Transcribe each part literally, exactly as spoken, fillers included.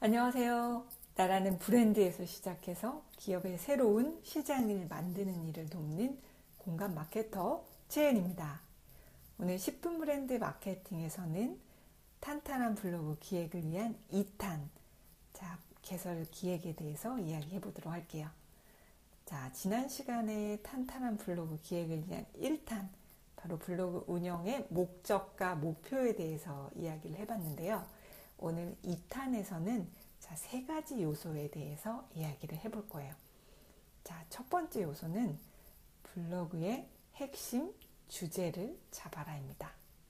안녕하세요. 나라는 브랜드에서 시작해서 기업의 새로운 시장을 만드는 일을 돕는 공감 마케터 최은입니다. 오늘 십 분 브랜드 마케팅에서는 탄탄한 블로그 기획을 위한 이 탄, 자, 개설 기획에 대해서 이야기해 보도록 할게요. 자, 지난 시간에 탄탄한 블로그 기획을 위한 일 탄, 바로 블로그 운영의 목적과 목표에 대해서 이야기를 해봤는데요. 오늘 이 탄에서는 자, 세 가지 요소에 대해서 이야기를 해볼 거예요. 자, 첫 번째 요소는 블로그의 핵심 주제를 잡아라입니다.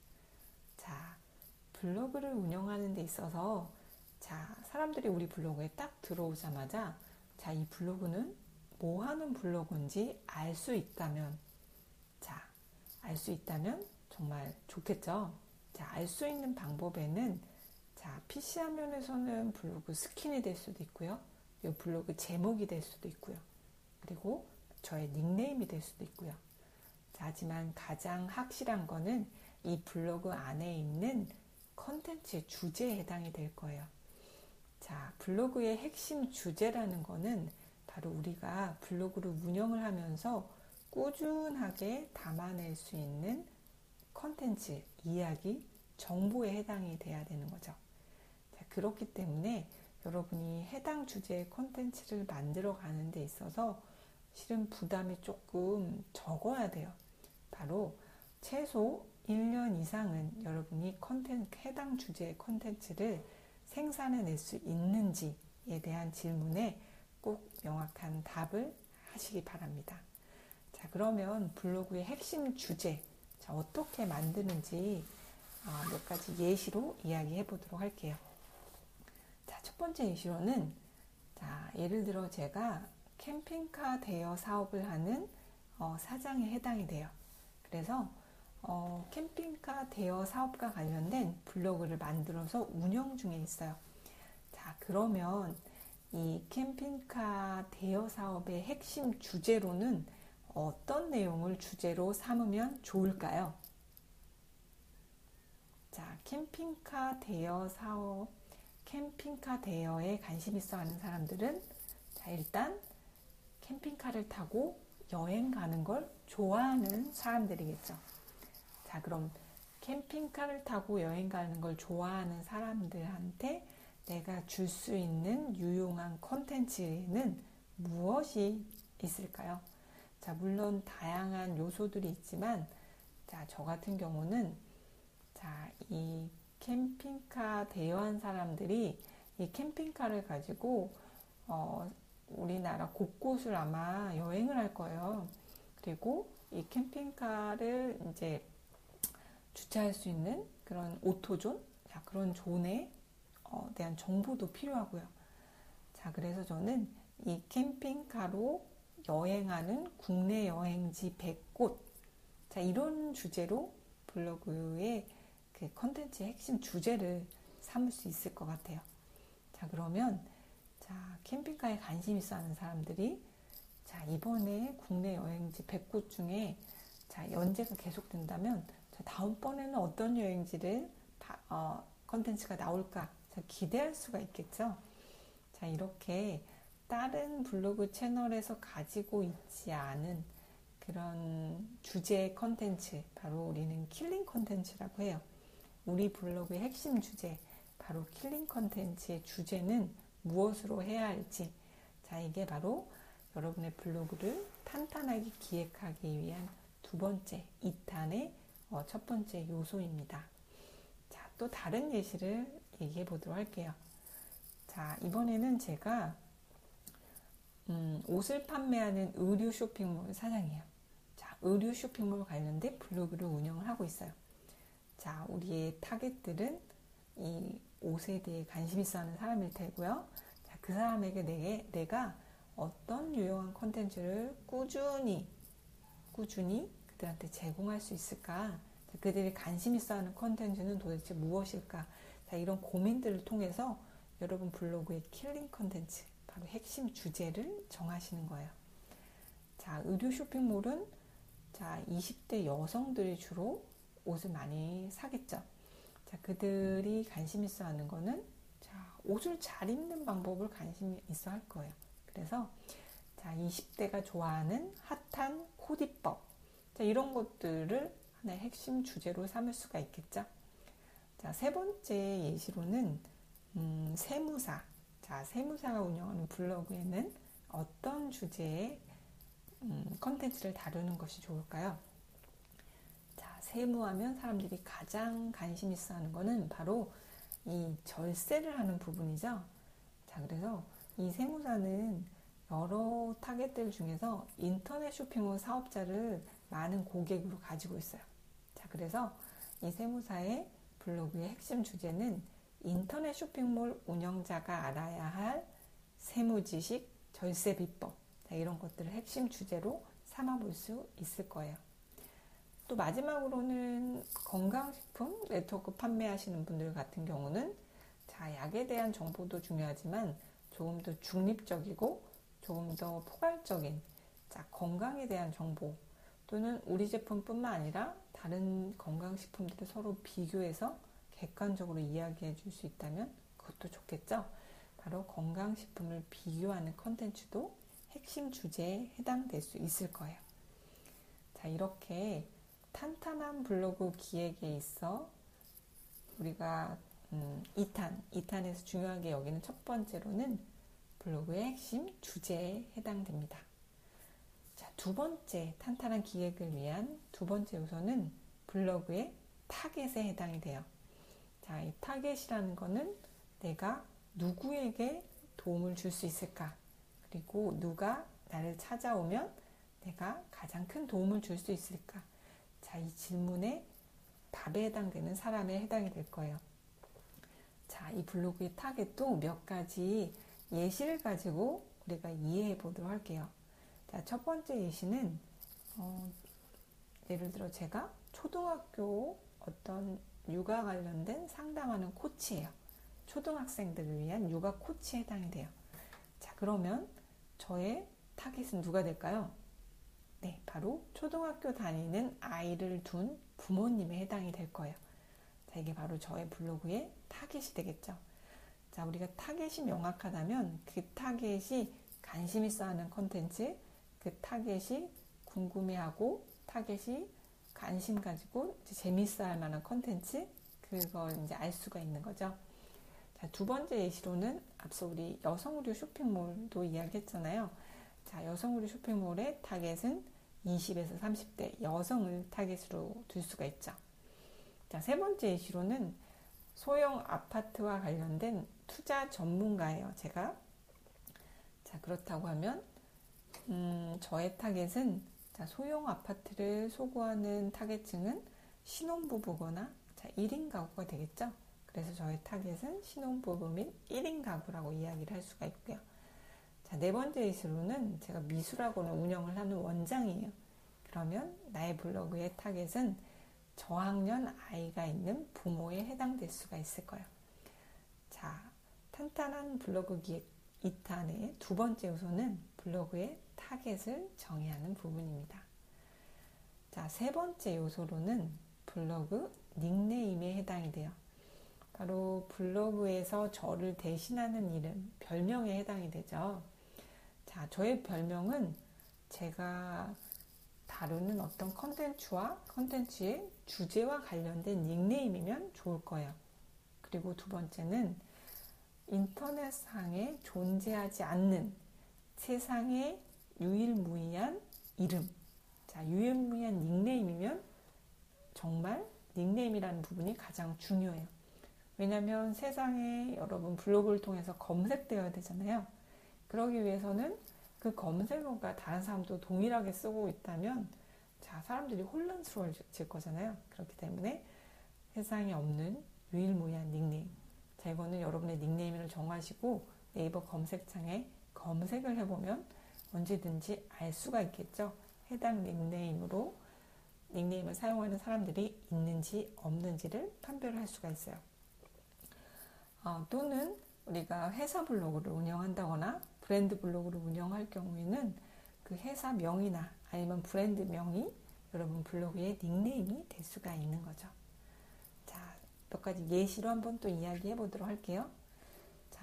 자, 블로그를 운영하는 데 있어서 자, 사람들이 우리 블로그에 딱 들어오자마자 자, 이 블로그는 뭐 하는 블로그인지 알 수 있다면 자, 알 수 있다면 정말 좋겠죠. 자, 알 수 있는 방법에는 자, 피씨 화면에서는 블로그 스킨이 될 수도 있고요. 이 블로그 제목이 될 수도 있고요. 그리고 저의 닉네임이 될 수도 있고요. 자, 하지만 가장 확실한 거는 이 블로그 안에 있는 컨텐츠의 주제에 해당이 될 거예요. 자, 블로그의 핵심 주제라는 거는 바로 우리가 블로그를 운영을 하면서 꾸준하게 담아낼 수 있는 컨텐츠, 이야기, 정보에 해당이 돼야 되는 거죠. 자, 그렇기 때문에 여러분이 해당 주제의 콘텐츠를 만들어 가는 데 있어서 실은 부담이 조금 적어야 돼요. 바로 최소 일 년 이상은 여러분이 콘텐츠, 해당 주제의 콘텐츠를 생산해낼 수 있는지에 대한 질문에 꼭 명확한 답을 하시기 바랍니다. 자, 그러면 블로그의 핵심 주제, 자, 어떻게 만드는지 어, 몇 가지 예시로 이야기해 보도록 할게요. 자, 첫 번째 예시로는 자, 예를 들어 제가 캠핑카 대여 사업을 하는 어, 사장에 해당이 돼요. 그래서 어, 캠핑카 대여 사업과 관련된 블로그를 만들어서 운영 중에 있어요. 자, 그러면 이 캠핑카 대여 사업의 핵심 주제로는 어떤 내용을 주제로 삼으면 좋을까요? 자, 캠핑카 대여 사업, 캠핑카 대여에 관심 있어 하는 사람들은 자, 일단 캠핑카를 타고 여행 가는 걸 좋아하는 사람들이겠죠. 자, 그럼 캠핑카를 타고 여행 가는 걸 좋아하는 사람들한테 내가 줄 수 있는 유용한 콘텐츠는 무엇이 있을까요? 자, 물론 다양한 요소들이 있지만 자, 저 같은 경우는 자, 이 캠핑카 대여한 사람들이 이 캠핑카를 가지고 어, 우리나라 곳곳을 아마 여행을 할 거예요. 그리고 이 캠핑카를 이제 주차할 수 있는 그런 오토존, 자, 그런 존에 어, 대한 정보도 필요하고요. 자, 그래서 저는 이 캠핑카로 여행하는 국내 여행지 백 곳, 자, 이런 주제로 블로그에 그 컨텐츠의 핵심 주제를 삼을 수 있을 것 같아요. 자, 그러면 자, 캠핑카에 관심 있어 하는 사람들이 자, 이번에 국내 여행지 백 곳 중에 자, 연재가 계속된다면 자, 다음번에는 어떤 여행지를 다, 어, 컨텐츠가 나올까 자, 기대할 수가 있겠죠. 자, 이렇게 다른 블로그 채널에서 가지고 있지 않은 그런 주제 컨텐츠, 바로 우리는 킬링 컨텐츠라고 해요. 우리 블로그의 핵심 주제, 바로 킬링 컨텐츠의 주제는 무엇으로 해야 할지, 자, 이게 바로 여러분의 블로그를 탄탄하게 기획하기 위한 두 번째, 이 탄의 어, 첫 번째 요소입니다. 자, 또 다른 예시를 얘기해 보도록 할게요. 자, 이번에는 제가 음, 옷을 판매하는 의류 쇼핑몰 사장이에요. 자, 의류 쇼핑몰 관련된 블로그를 운영을 하고 있어요. 자, 우리의 타겟들은 이 옷에 대해 관심 있어 하는 사람일 테고요. 자, 그 사람에게 내, 내가 어떤 유용한 콘텐츠를 꾸준히, 꾸준히 그들한테 제공할 수 있을까? 자, 그들이 관심 있어 하는 콘텐츠는 도대체 무엇일까? 자, 이런 고민들을 통해서 여러분 블로그의 킬링 콘텐츠, 바로 핵심 주제를 정하시는 거예요. 자, 의류 쇼핑몰은 자, 이십 대 여성들이 주로 옷을 많이 사겠죠. 자, 그들이 관심 있어 하는 거는 자, 옷을 잘 입는 방법을 관심이 있어 할 거예요. 그래서 자, 이십 대가 좋아하는 핫한 코디법, 자, 이런 것들을 하나의 핵심 주제로 삼을 수가 있겠죠. 자, 세 번째 예시로는 음, 세무사. 자, 세무사가 운영하는 블로그에는 어떤 주제의 음, 컨텐츠를 다루는 것이 좋을까요? 자, 세무하면 사람들이 가장 관심 있어 하는 거는 바로 이 절세를 하는 부분이죠. 자, 그래서 이 세무사는 여러 타겟들 중에서 인터넷 쇼핑몰 사업자를 많은 고객으로 가지고 있어요. 자, 그래서 이 세무사의 블로그의 핵심 주제는 인터넷 쇼핑몰 운영자가 알아야 할 세무 지식, 절세 비법, 자, 이런 것들을 핵심 주제로 삼아볼 수 있을 거예요. 또 마지막으로는 건강식품 네트워크 판매하시는 분들 같은 경우는 자, 약에 대한 정보도 중요하지만 조금 더 중립적이고 조금 더 포괄적인 자, 건강에 대한 정보, 또는 우리 제품뿐만 아니라 다른 건강식품들을 서로 비교해서 객관적으로 이야기해 줄 수 있다면 그것도 좋겠죠. 바로 건강식품을 비교하는 컨텐츠도 핵심 주제에 해당될 수 있을 거예요. 자, 이렇게 탄탄한 블로그 기획에 있어 우리가 음, 이 탄, 이 탄에서 중요하게 여기는 첫 번째로는 블로그의 핵심 주제에 해당됩니다. 자, 두 번째 탄탄한 기획을 위한 두 번째 요소는 블로그의 타겟에 해당이 돼요. 자, 이 타겟이라는 거는 내가 누구에게 도움을 줄 수 있을까? 그리고 누가 나를 찾아오면 내가 가장 큰 도움을 줄 수 있을까? 자, 이 질문에 답에 해당되는 사람에 해당이 될 거예요. 자, 이 블로그의 타겟도 몇 가지 예시를 가지고 우리가 이해해 보도록 할게요. 자, 첫 번째 예시는 어, 예를 들어 제가 초등학교 어떤 육아 관련된 상담하는 코치예요. 초등학생들을 위한 육아 코치에 해당이 돼요. 자, 그러면 저의 타겟은 누가 될까요? 네, 바로 초등학교 다니는 아이를 둔 부모님에 해당이 될 거예요. 자, 이게 바로 저의 블로그의 타겟이 되겠죠. 자, 우리가 타겟이 명확하다면 그 타겟이 관심 있어 하는 콘텐츠, 그 타겟이 궁금해하고 타겟이 관심 가지고 재밌어 할 만한 콘텐츠, 그걸 이제 알 수가 있는 거죠. 자, 두 번째 예시로는 앞서 우리 여성 의류 쇼핑몰도 이야기했잖아요. 자, 여성 의류 쇼핑몰의 타겟은 이십에서 삼십 대 여성을 타겟으로 둘 수가 있죠. 자, 세 번째 예시로는 소형 아파트와 관련된 투자 전문가예요, 제가. 자, 그렇다고 하면 음, 저의 타겟은 자, 소형 아파트를 소구하는 타겟층은 신혼부부거나 자, 일 인 가구가 되겠죠. 그래서 저의 타겟은 신혼부부 및 일 인 가구라고 이야기를 할 수가 있고요. 자, 네 번째 예시로는 제가 미술학원을 운영을 하는 원장이에요. 그러면 나의 블로그의 타겟은 저학년 아이가 있는 부모에 해당될 수가 있을 거예요. 자, 탄탄한 블로그 기획 이 탄의 두 번째 요소는 블로그의 타겟을 정의하는 부분입니다. 자, 세 번째 요소로는 블로그 닉네임에 해당이 돼요. 바로 블로그에서 저를 대신하는 이름, 별명에 해당이 되죠. 자, 저의 별명은 제가 다루는 어떤 컨텐츠와 컨텐츠의 주제와 관련된 닉네임이면 좋을 거예요. 그리고 두 번째는 인터넷상에 존재하지 않는 세상의 유일무이한 이름. 자, 유일무이한 닉네임이면 정말 닉네임이라는 부분이 가장 중요해요. 왜냐하면 세상에 여러분 블로그를 통해서 검색되어야 되잖아요. 그러기 위해서는 그 검색어가 다른 사람도 동일하게 쓰고 있다면 자, 사람들이 혼란스러워질 거잖아요. 그렇기 때문에 세상에 없는 유일무이한 닉네임. 자, 이거는 여러분의 닉네임을 정하시고 네이버 검색창에 검색을 해보면 언제든지 알 수가 있겠죠. 해당 닉네임으로 닉네임을 사용하는 사람들이 있는지 없는지를 판별할 수가 있어요. 어, 또는 우리가 회사 블로그를 운영한다거나 브랜드 블로그를 운영할 경우에는 그 회사 명이나 아니면 브랜드 명이 여러분 블로그의 닉네임이 될 수가 있는 거죠. 자, 몇 가지 예시로 한번 또 이야기해 보도록 할게요. 자,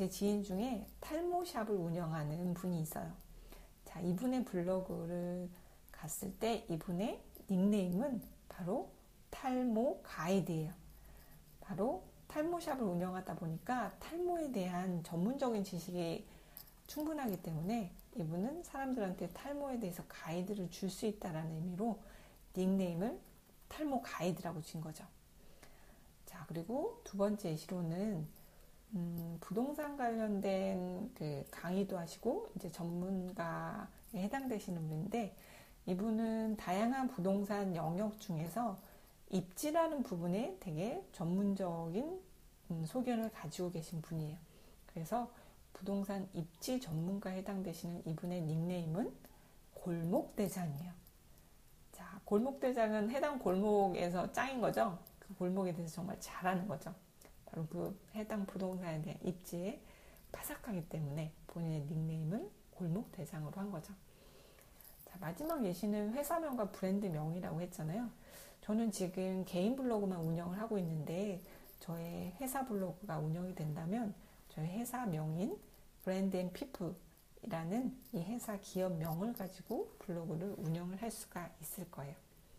제 지인 중에 탈모샵을 운영하는 분이 있어요. 자, 이분의 블로그를 갔을 때 이분의 닉네임은 바로 탈모 가이드예요. 바로 탈모샵을 운영하다 보니까 탈모에 대한 전문적인 지식이 충분하기 때문에 이분은 사람들한테 탈모에 대해서 가이드를 줄 수 있다는 의미로 닉네임을 탈모 가이드라고 진 거죠. 자, 그리고 두 번째 예시로는 음, 부동산 관련된 그 강의도 하시고 이제 전문가에 해당되시는 분인데, 이분은 다양한 부동산 영역 중에서 입지라는 부분에 되게 전문적인 음, 소견을 가지고 계신 분이에요. 그래서 부동산 입지 전문가에 해당되시는 이분의 닉네임은 골목대장이에요. 자, 골목대장은 해당 골목에서 짱인 거죠. 그 골목에 대해서 정말 잘하는 거죠. 바로 그 해당 부동산에 대한 입지에 파삭하기 때문에 본인의 닉네임을 골목대장으로 한 거죠. 자, 마지막 예시는 회사명과 브랜드명이라고 했잖아요. 저는 지금 개인 블로그만 운영을 하고 있는데 저의 회사 블로그가 운영이 된다면 저희 회사명인 브랜드 앤 피플이라는 이 회사 기업명을 가지고 블로그를 운영을 할 수가 있을 거예요.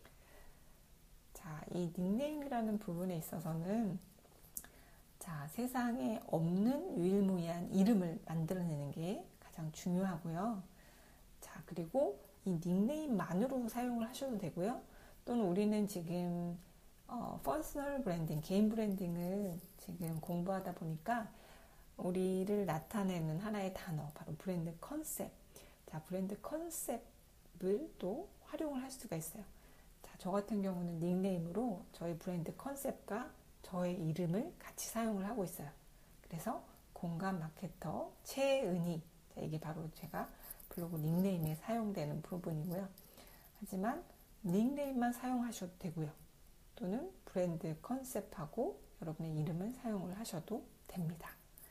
자, 이 닉네임이라는 부분에 있어서는 자, 세상에 없는 유일무이한 이름을 만들어내는 게 가장 중요하고요. 자, 그리고 이 닉네임만으로 사용을 하셔도 되고요. 또는 우리는 지금 어, 퍼스널 브랜딩, 개인 브랜딩을 지금 공부하다 보니까 우리를 나타내는 하나의 단어, 바로 브랜드 컨셉. 자, 브랜드 컨셉을 또 활용을 할 수가 있어요. 자, 저 같은 경우는 닉네임으로 저희 브랜드 컨셉과 저의 이름을 같이 사용을 하고 있어요. 그래서 공감 마케터 최은희, 자, 이게 바로 제가 블로그 닉네임에 사용되는 부분이고요. 하지만 닉네임만 사용하셔도 되고요. 또는 브랜드 컨셉하고 여러분의 이름을 사용을 하셔도 됩니다.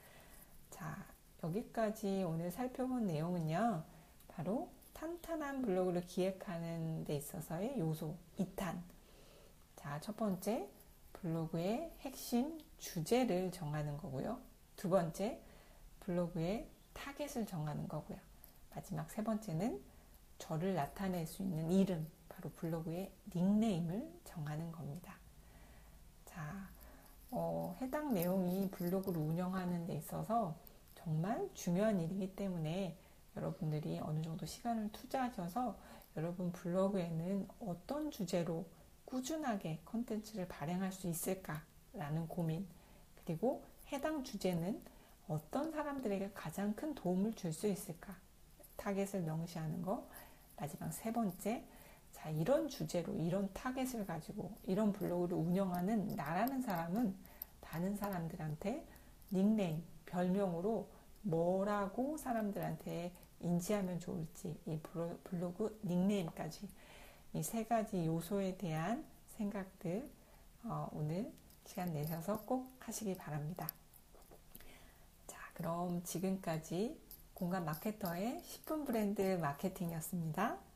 자, 여기까지 오늘 살펴본 내용은요, 바로 탄탄한 블로그를 기획하는 데 있어서의 요소 이 탄. 자, 첫 번째, 블로그의 핵심 주제를 정하는 거고요. 두 번째, 블로그의 타겟을 정하는 거고요. 마지막 세 번째는 저를 나타낼 수 있는 이름, 바로 블로그의 닉네임을 정하는 겁니다. 자, 어, 해당 내용이 블로그를 운영하는 데 있어서 정말 중요한 일이기 때문에 여러분들이 어느 정도 시간을 투자하셔서 여러분 블로그에는 어떤 주제로 꾸준하게 콘텐츠를 발행할 수 있을까라는 고민, 그리고 해당 주제는 어떤 사람들에게 가장 큰 도움을 줄 수 있을까, 타겟을 명시하는 거. 마지막 세 번째, 자, 이런 주제로 이런 타겟을 가지고 이런 블로그를 운영하는 나라는 사람은 다른 사람들한테 닉네임, 별명으로 뭐라고 사람들한테 인지하면 좋을지, 이 블로그 닉네임까지 이 세 가지 요소에 대한 생각들 어, 오늘 시간 내셔서 꼭 하시기 바랍니다. 자, 그럼 지금까지 공감 마케터의 십 분 브랜드 마케팅이었습니다.